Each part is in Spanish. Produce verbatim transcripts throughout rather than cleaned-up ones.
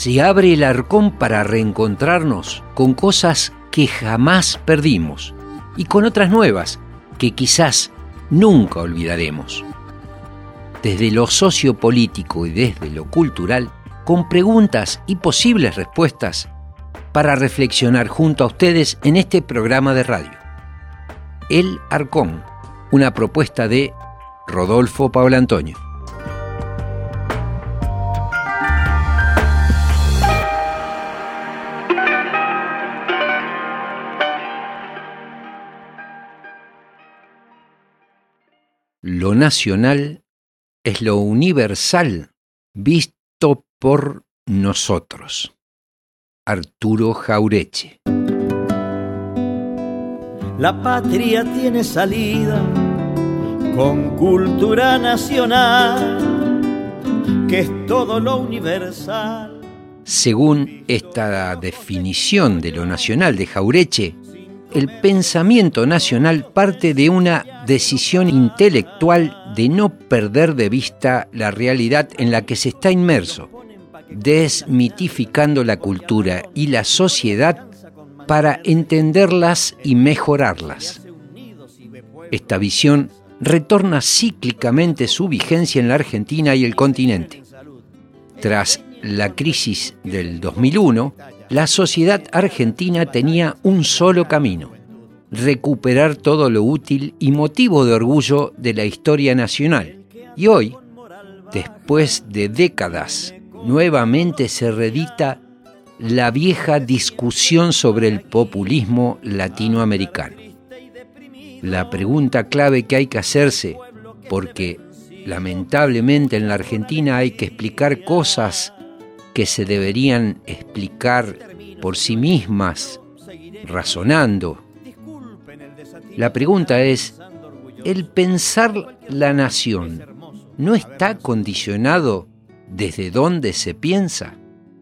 Se abre el arcón para reencontrarnos con cosas que jamás perdimos y con otras nuevas que quizás nunca olvidaremos. Desde lo sociopolítico y desde lo cultural, con preguntas y posibles respuestas para reflexionar junto a ustedes en este programa de radio. El Arcón, una propuesta de Rodolfo Paulantonio. Lo nacional es lo universal visto por nosotros. Arturo Jauretche. La patria tiene salida con cultura nacional, que es todo lo universal. Según esta definición de lo nacional de Jauretche, el pensamiento nacional parte de una decisión intelectual de no perder de vista la realidad en la que se está inmerso, desmitificando la cultura y la sociedad para entenderlas y mejorarlas. Esta visión retorna cíclicamente su vigencia en la Argentina y el continente. Tras la crisis del dos mil uno, la sociedad argentina tenía un solo camino: recuperar todo lo útil y motivo de orgullo de la historia nacional. Y hoy, después de décadas, nuevamente se reedita la vieja discusión sobre el populismo latinoamericano. La pregunta clave que hay que hacerse, porque lamentablemente en la Argentina hay que explicar cosas que se deberían explicar por sí mismas, razonando. La pregunta es, ¿el pensar la nación no está condicionado desde dónde se piensa?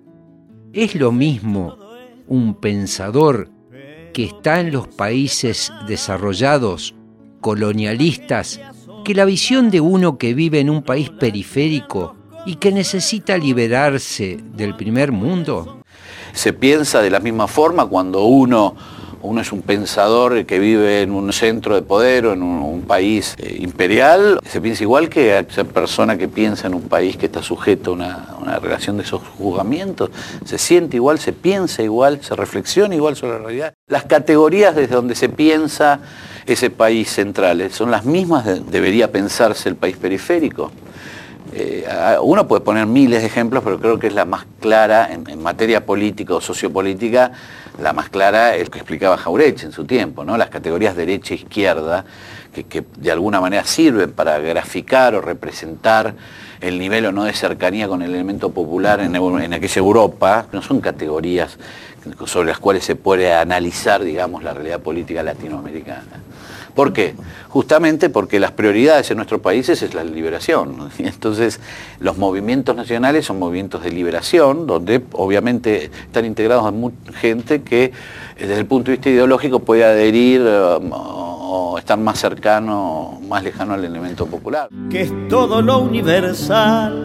¿Es lo mismo un pensador que está en los países desarrollados, colonialistas, que la visión de uno que vive en un país periférico y que necesita liberarse del primer mundo? Se piensa de la misma forma cuando uno, uno es un pensador que vive en un centro de poder o en un, un país eh, imperial. Se piensa igual que esa persona que piensa en un país que está sujeto a una, una relación de sojuzgamientos. Se siente igual, se piensa igual, se reflexiona igual sobre la realidad. Las categorías desde donde se piensa ese país central son las mismas de, debería pensarse el país periférico. Eh, uno puede poner miles de ejemplos, pero creo que es la más clara en, en materia política o sociopolítica, la más clara es lo que explicaba Jauretche en su tiempo, ¿no? Las categorías derecha e izquierda, que, que de alguna manera sirven para graficar o representar el nivel o no de cercanía con el elemento popular en, en aquella Europa, no son categorías sobre las cuales se puede analizar, digamos, la realidad política latinoamericana. ¿Por qué? Justamente porque las prioridades en nuestros países es la liberación, ¿no? Y entonces los movimientos nacionales son movimientos de liberación, donde obviamente están integrados a mucha gente que desde el punto de vista ideológico puede adherir um, o estar más cercano, más lejano al elemento popular. Que es todo lo universal,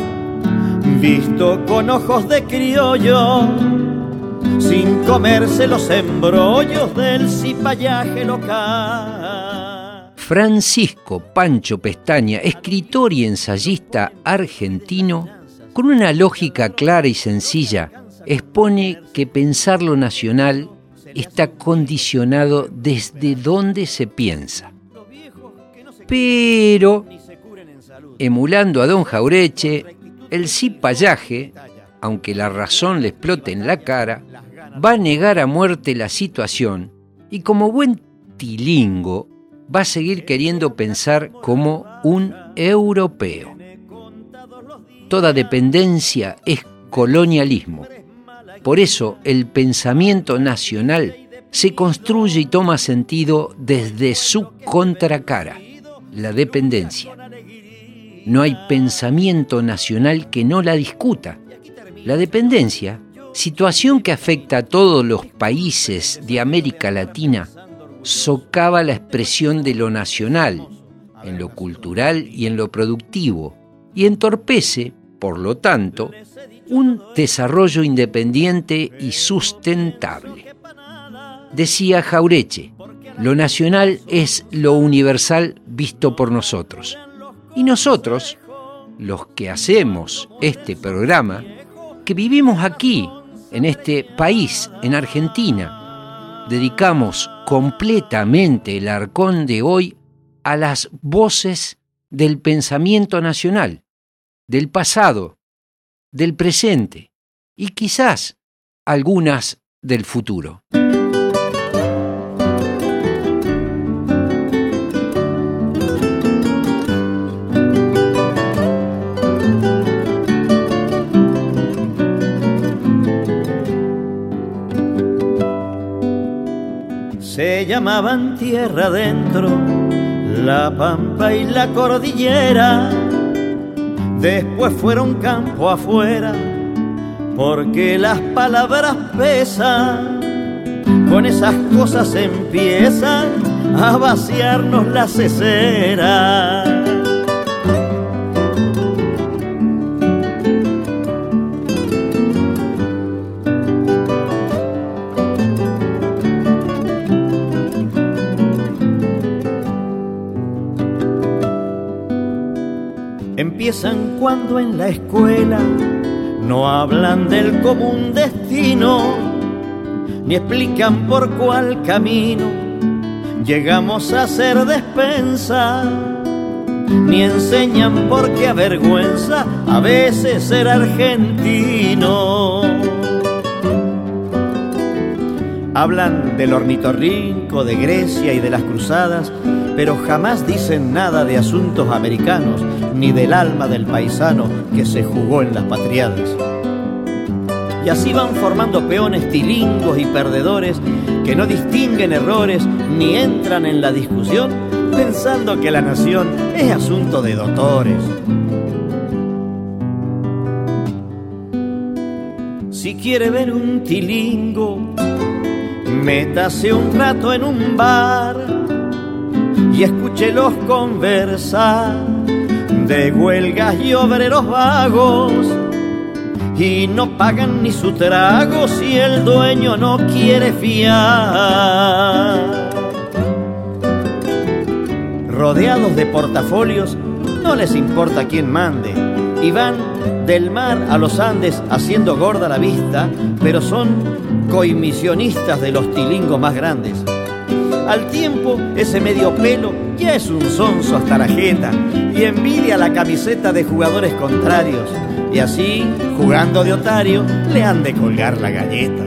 visto con ojos de criollo, sin comerse los embrollos del cipallaje local. Francisco Pancho Pestaña, escritor y ensayista argentino, con una lógica clara y sencilla, expone que pensar lo nacional está condicionado desde dónde se piensa. Pero, emulando a don Jauretche, el cipallaje, aunque la razón le explote en la cara, va a negar a muerte la situación y como buen tilingo va a seguir queriendo pensar como un europeo. Toda dependencia es colonialismo. Por eso el pensamiento nacional se construye y toma sentido desde su contracara, la dependencia. No hay pensamiento nacional que no la discuta. La dependencia, situación que afecta a todos los países de América Latina, socava la expresión de lo nacional, en lo cultural y en lo productivo, y entorpece, por lo tanto, un desarrollo independiente y sustentable. Decía Jauretche, lo nacional es lo universal visto por nosotros. Y nosotros, los que hacemos este programa, que vivimos aquí, en este país, en Argentina, dedicamos completamente el Arcón de hoy a las voces del pensamiento nacional, del pasado, del presente y quizás algunas del futuro. Se llamaban tierra adentro la Pampa y la Cordillera, después fueron campo afuera, porque las palabras pesan, con esas cosas empiezan a vaciarnos la cesera. Empiezan cuando en la escuela no hablan del común destino, ni explican por cuál camino llegamos a ser despensa, ni enseñan por qué avergüenza a veces ser argentino. Hablan del ornitorrinco, de Grecia y de las cruzadas, pero jamás dicen nada de asuntos americanos, ni del alma del paisano que se jugó en las patriadas. Y así van formando peones tilingos y perdedores que no distinguen errores ni entran en la discusión pensando que la nación es asunto de doctores. Si quiere ver un tilingo, métase un rato en un bar y escúchelos conversar de huelgas y obreros vagos, y no pagan ni su trago si el dueño no quiere fiar. Rodeados de portafolios, no les importa quién mande, y van del mar a los Andes haciendo gorda la vista, pero son coimisionistas de los tilingos más grandes. Al tiempo, ese medio pelo ya es un sonso hasta la jeta y envidia la camiseta de jugadores contrarios, y así, jugando de otario, le han de colgar la galleta.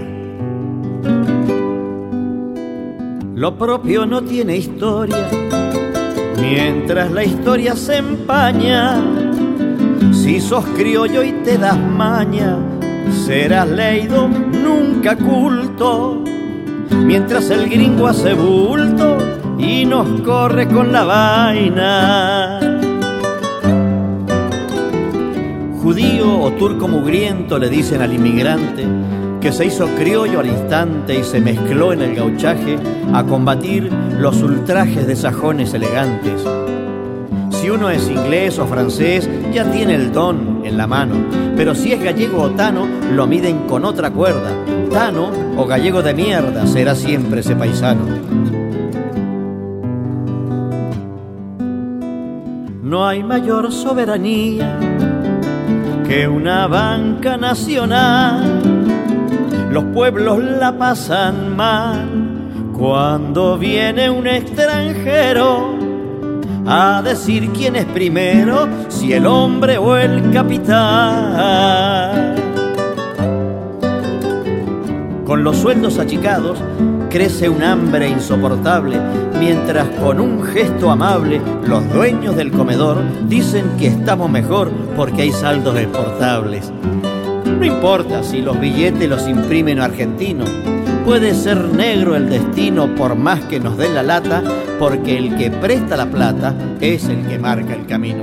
Lo propio no tiene historia, mientras la historia se empaña. Si sos criollo y te das maña, serás leído, nunca culto, mientras el gringo hace bulto y nos corre con la vaina. Judío o turco mugriento le dicen al inmigrante que se hizo criollo al instante y se mezcló en el gauchaje a combatir los ultrajes de sajones elegantes. Si uno es inglés o francés, ya tiene el don en la mano, pero si es gallego o tano, lo miden con otra cuerda. Tano o gallego de mierda será siempre ese paisano. No hay mayor soberanía que una banca nacional. Los pueblos la pasan mal cuando viene un extranjero a decir quién es primero, si el hombre o el capital. Con los sueldos achicados crece un hambre insoportable, mientras con un gesto amable los dueños del comedor dicen que estamos mejor porque hay saldos exportables. No importa si los billetes los imprimen argentinos, puede ser negro el destino por más que nos den la lata, porque el que presta la plata es el que marca el camino.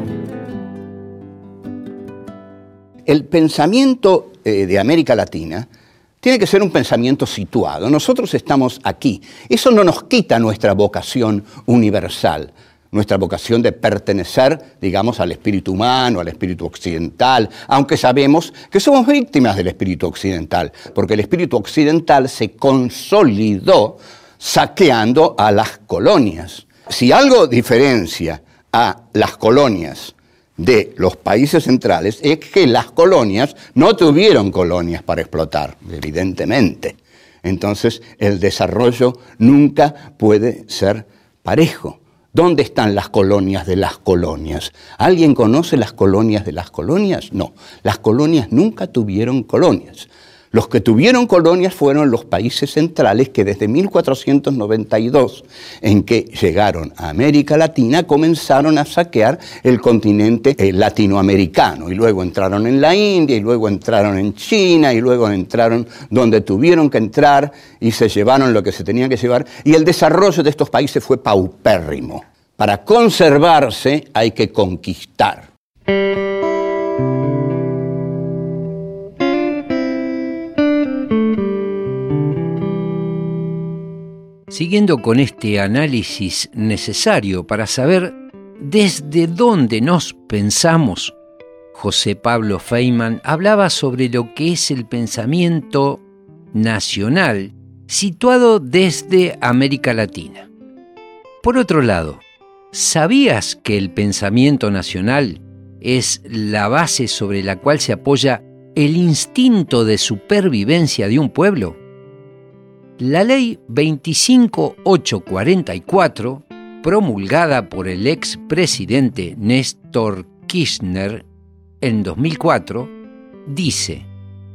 El pensamiento eh, de América Latina tiene que ser un pensamiento situado. Nosotros estamos aquí. Eso no nos quita nuestra vocación universal. nuestra vocación de pertenecer, digamos, al espíritu humano, al espíritu occidental, aunque sabemos que somos víctimas del espíritu occidental, porque el espíritu occidental se consolidó saqueando a las colonias. Si algo diferencia a las colonias de los países centrales es que las colonias no tuvieron colonias para explotar, evidentemente. Entonces, el desarrollo nunca puede ser parejo. ¿Dónde están las colonias de las colonias? ¿Alguien conoce las colonias de las colonias? No, las colonias nunca tuvieron colonias. Los que tuvieron colonias fueron los países centrales que desde mil cuatrocientos noventa y dos, en que llegaron a América Latina, comenzaron a saquear el continente eh, latinoamericano. Y luego entraron en la India, y luego entraron en China, y luego entraron donde tuvieron que entrar, y se llevaron lo que se tenía que llevar. Y el desarrollo de estos países fue paupérrimo. Para conservarse hay que conquistar. Siguiendo con este análisis necesario para saber desde dónde nos pensamos, José Pablo Feynman hablaba sobre lo que es el pensamiento nacional situado desde América Latina. Por otro lado, ¿sabías que el pensamiento nacional es la base sobre la cual se apoya el instinto de supervivencia de un pueblo? La ley veinticinco mil ochocientos cuarenta y cuatro, promulgada por el expresidente Néstor Kirchner en dos mil cuatro, dice: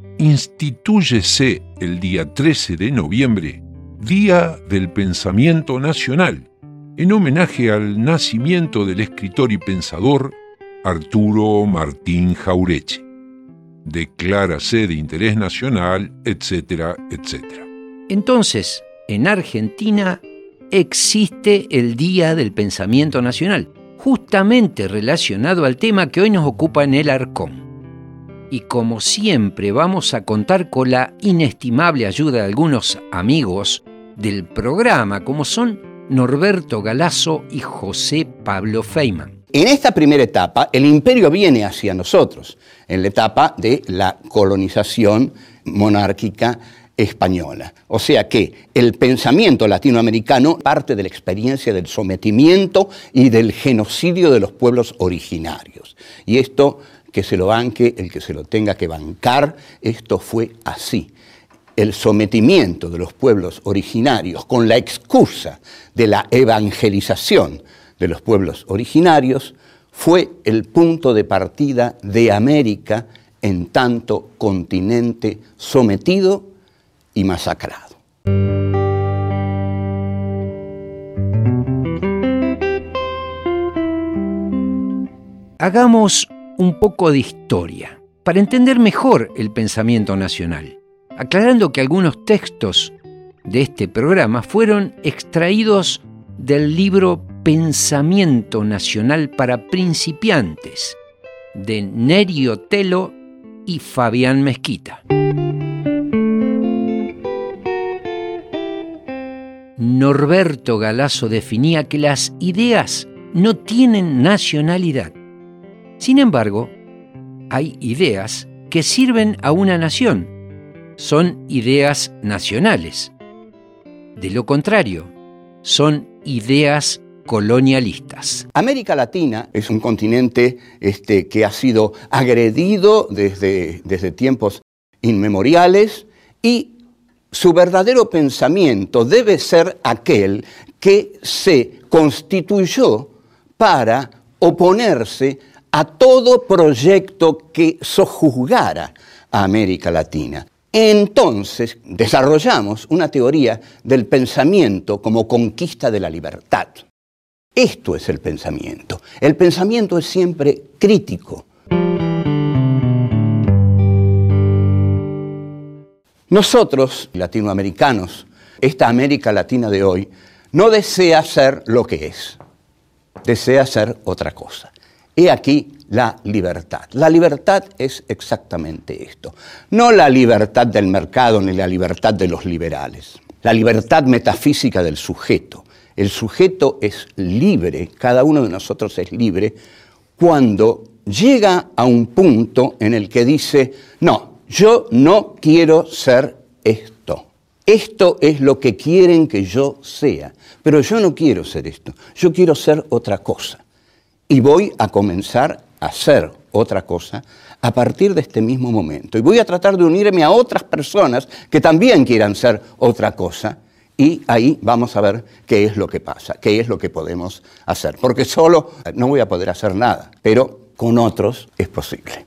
Institúyese el día trece de noviembre, Día del Pensamiento Nacional, en homenaje al nacimiento del escritor y pensador Arturo Martín Jauretche. Declárase de interés nacional, etcétera, etcétera. Entonces, en Argentina existe el Día del Pensamiento Nacional, justamente relacionado al tema que hoy nos ocupa en el Arcón. Y como siempre vamos a contar con la inestimable ayuda de algunos amigos del programa, como son Norberto Galazo y José Pablo Feynman. En esta primera etapa, el imperio viene hacia nosotros, en la etapa de la colonización monárquica española. O sea que el pensamiento latinoamericano parte de la experiencia del sometimiento y del genocidio de los pueblos originarios. Y esto, que se lo banque el que se lo tenga que bancar, esto fue así. El sometimiento de los pueblos originarios con la excusa de la evangelización de los pueblos originarios fue el punto de partida de América en tanto continente sometido y masacrado. Hagamos un poco de historia para entender mejor el pensamiento nacional, aclarando que algunos textos de este programa fueron extraídos del libro Pensamiento Nacional para Principiantes, de Neri Otelo y Fabián Mezquita. Norberto Galazo definía que las ideas no tienen nacionalidad. Sin embargo, hay ideas que sirven a una nación. Son ideas nacionales. De lo contrario, son ideas colonialistas. América Latina es un continente este, que ha sido agredido desde, desde tiempos inmemoriales y su verdadero pensamiento debe ser aquel que se constituyó para oponerse a todo proyecto que sojuzgara a América Latina. Entonces desarrollamos una teoría del pensamiento como conquista de la libertad. Esto es el pensamiento. El pensamiento es siempre crítico. Nosotros, latinoamericanos, esta América Latina de hoy, no desea ser lo que es, desea ser otra cosa. He aquí la libertad. La libertad es exactamente esto. No la libertad del mercado ni la libertad de los liberales. La libertad metafísica del sujeto. El sujeto es libre, cada uno de nosotros es libre, cuando llega a un punto en el que dice, no, yo no quiero ser esto. Esto es lo que quieren que yo sea, pero yo no quiero ser esto, yo quiero ser otra cosa. Y voy a comenzar a hacer otra cosa a partir de este mismo momento. Y voy a tratar de unirme a otras personas que también quieran ser otra cosa. Y ahí vamos a ver qué es lo que pasa, qué es lo que podemos hacer. Porque solo no voy a poder hacer nada, pero con otros es posible.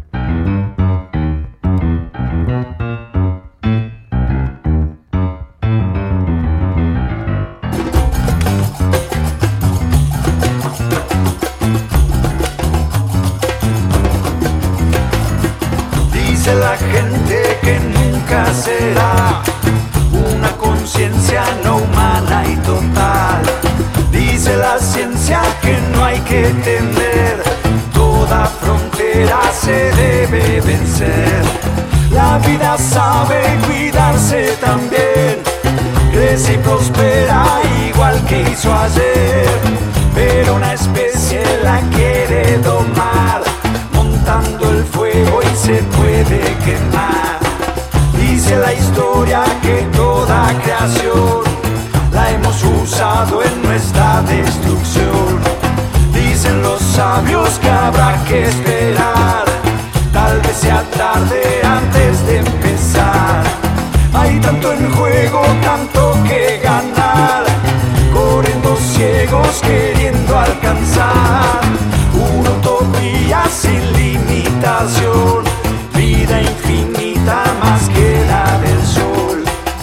Dice la gente que nunca será una conciencia no humana y total. Dice la ciencia que no hay que temer, toda frontera se debe vencer. La vida sabe cuidarse también, crece y prospera igual que hizo ayer, pero una especie la quiere domar, montando el fuego y se puede quemar. Dice la historia que toda creación la hemos usado en nuestra destrucción. Dicen los sabios que habrá que esperar, tal vez sea tarde antes de empezar. Hay tanto en juego, tanto que ganar, corriendo ciegos queriendo alcanzar una utopía sin limitación, vida infinita más que la del sol.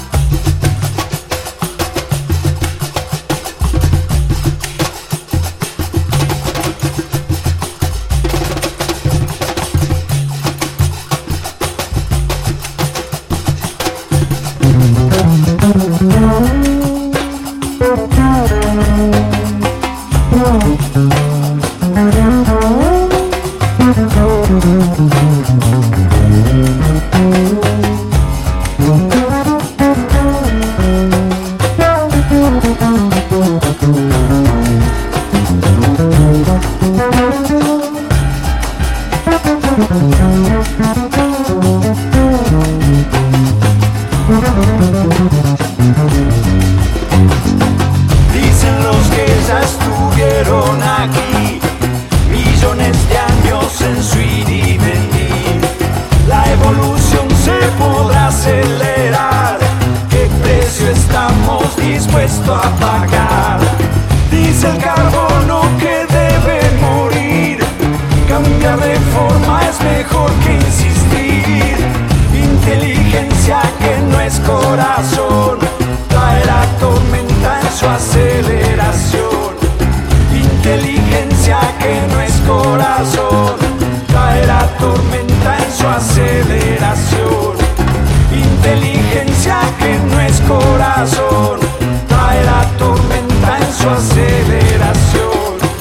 Dicen los que ya estuvieron aquí millones de años en su ir y venir. La evolución se podrá acelerar, ¿qué precio estamos dispuestos a pagar? Dice el carbono que debe morir, cambiar de forma es mejor que insistir. Inteligencia que no es corazón, trae la tormenta en su aceleración. Inteligencia que no es corazón, trae la tormenta en su aceleración. Inteligencia que no es corazón, trae la tormenta en su aceleración.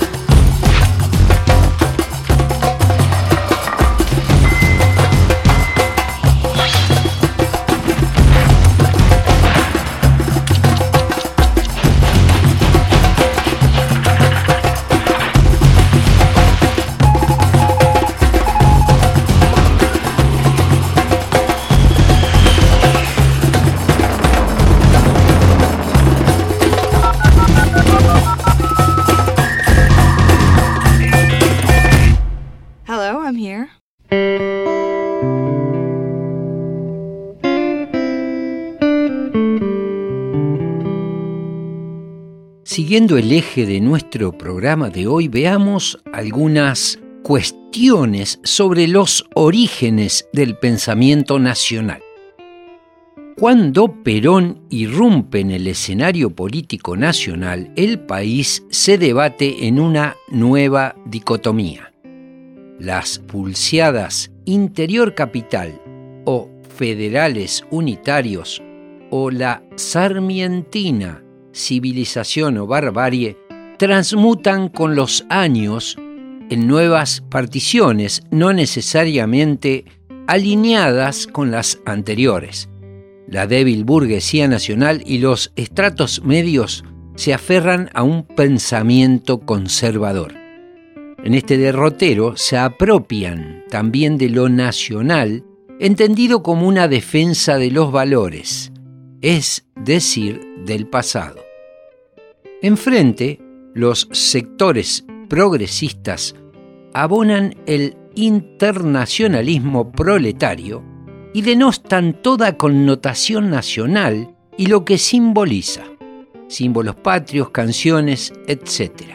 Siguiendo el eje de nuestro programa de hoy, veamos algunas cuestiones sobre los orígenes del pensamiento nacional. Cuando Perón irrumpe en el escenario político nacional, el país se debate en una nueva dicotomía. Las pulseadas interior capital o federales unitarios o la sarmientina civilización o barbarie transmutan con los años en nuevas particiones, no necesariamente alineadas con las anteriores. La débil burguesía nacional y los estratos medios se aferran a un pensamiento conservador. En este derrotero se apropian también de lo nacional, entendido como una defensa de los valores, es decir, del pasado. Enfrente, los sectores progresistas abonan el internacionalismo proletario y denostan toda connotación nacional y lo que simboliza, símbolos patrios, canciones, etcétera.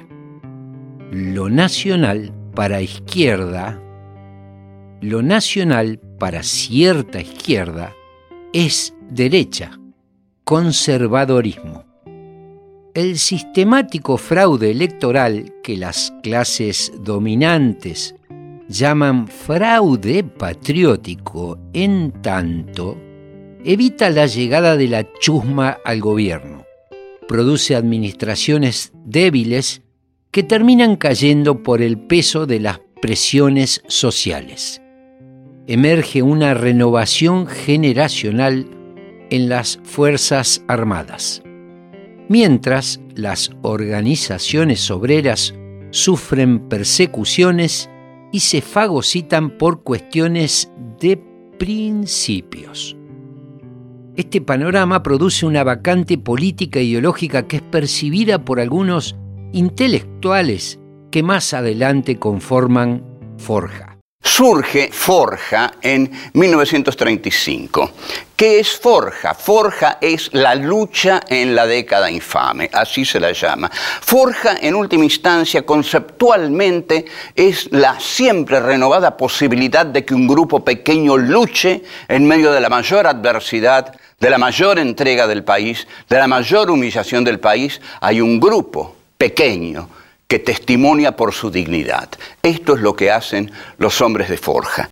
Lo nacional para izquierda, lo nacional para cierta izquierda es derecha, conservadorismo. El sistemático fraude electoral que las clases dominantes llaman fraude patriótico, en tanto, evita la llegada de la chusma al gobierno, produce administraciones débiles que terminan cayendo por el peso de las presiones sociales. Emerge una renovación generacional en las Fuerzas Armadas, mientras las organizaciones obreras sufren persecuciones y se fagocitan por cuestiones de principios. Este panorama produce una vacante política ideológica que es percibida por algunos intelectuales que más adelante conforman Forja. Surge Forja en mil novecientos treinta y cinco. ¿Qué es Forja? Forja es la lucha en la década infame, así se la llama. Forja, en última instancia, conceptualmente, es la siempre renovada posibilidad de que un grupo pequeño luche en medio de la mayor adversidad, de la mayor entrega del país, de la mayor humillación del país. Hay un grupo pequeño que testimonia por su dignidad. Esto es lo que hacen los hombres de Forja.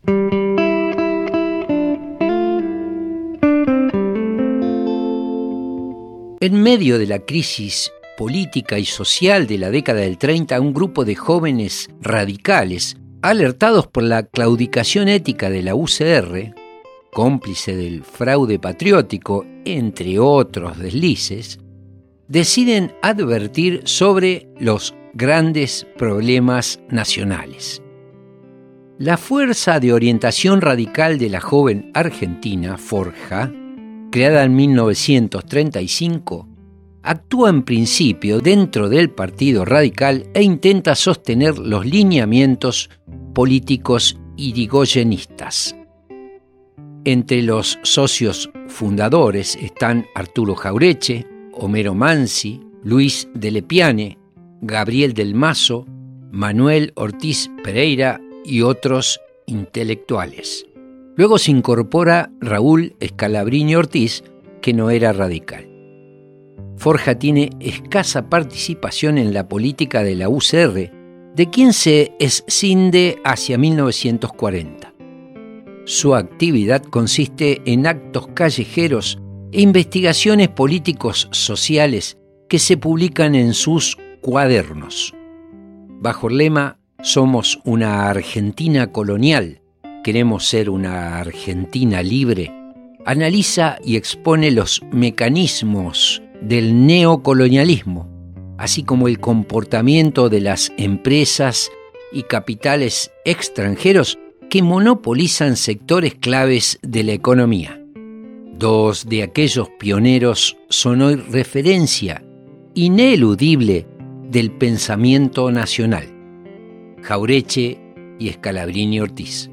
En medio de la crisis política y social de la década del treinta, un grupo de jóvenes radicales, alertados por la claudicación ética de la U C R, cómplice del fraude patriótico, entre otros deslices, deciden advertir sobre los grandes problemas nacionales. La Fuerza de Orientación Radical de la Joven Argentina, Forja, creada en mil novecientos treinta y cinco, actúa en principio dentro del Partido Radical e intenta sostener los lineamientos políticos irigoyenistas. Entre los socios fundadores están Arturo Jauretche, Homero Mansi, Luis de Lepiane, Gabriel del Mazo, Manuel Ortiz Pereira y otros intelectuales. Luego se incorpora Raúl Scalabrini Ortiz, que no era radical. Forja tiene escasa participación en la política de la U C R, de quien se escinde hacia mil novecientos cuarenta. Su actividad consiste en actos callejeros e investigaciones políticos sociales que se publican en sus cuadernos. Bajo el lema "Somos una Argentina colonial, queremos ser una Argentina libre", analiza y expone los mecanismos del neocolonialismo, así como el comportamiento de las empresas y capitales extranjeros que monopolizan sectores claves de la economía. Dos de aquellos pioneros son hoy referencia ineludible del pensamiento nacional: Jauretche y Scalabrini Ortiz.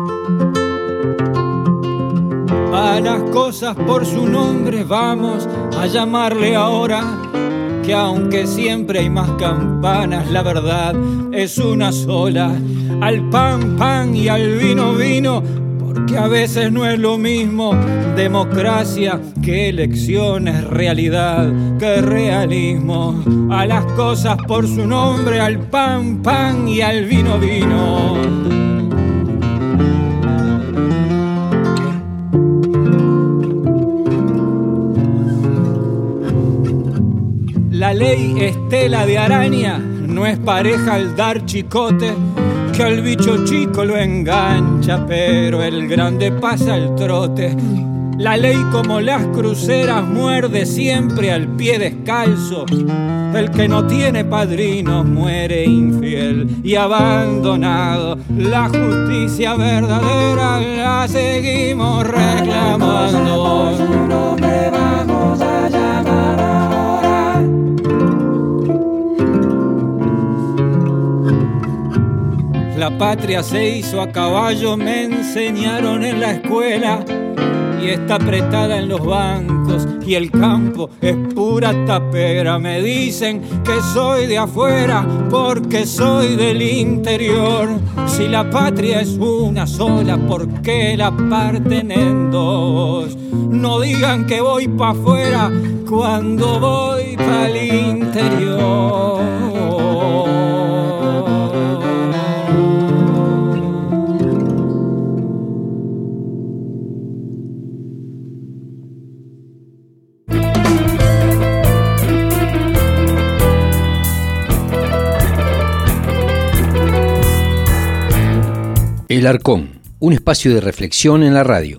A las cosas por su nombre vamos a llamarle ahora, que aunque siempre hay más campanas, la verdad es una sola. Al pan, pan y al vino, vino, porque a veces no es lo mismo democracia que elecciones, realidad que realismo. A las cosas por su nombre, al pan, pan y al vino, vino. La ley estela de araña no es pareja al dar chicote, que al bicho chico lo engancha, pero el grande pasa el trote. La ley como las cruceras muerde siempre al pie descalzo. El que no tiene padrinos muere infiel y abandonado. La justicia verdadera la seguimos reclamando. Su nombre vamos a llamar ahora. La patria se hizo a caballo, me enseñaron en la escuela. Y está apretada en los bancos y el campo es pura tapera. Me dicen que soy de afuera porque soy del interior. Si la patria es una sola, ¿por qué la parten en dos? No digan que voy pa' afuera cuando voy pa'l interior. El Arcón, un espacio de reflexión en la radio.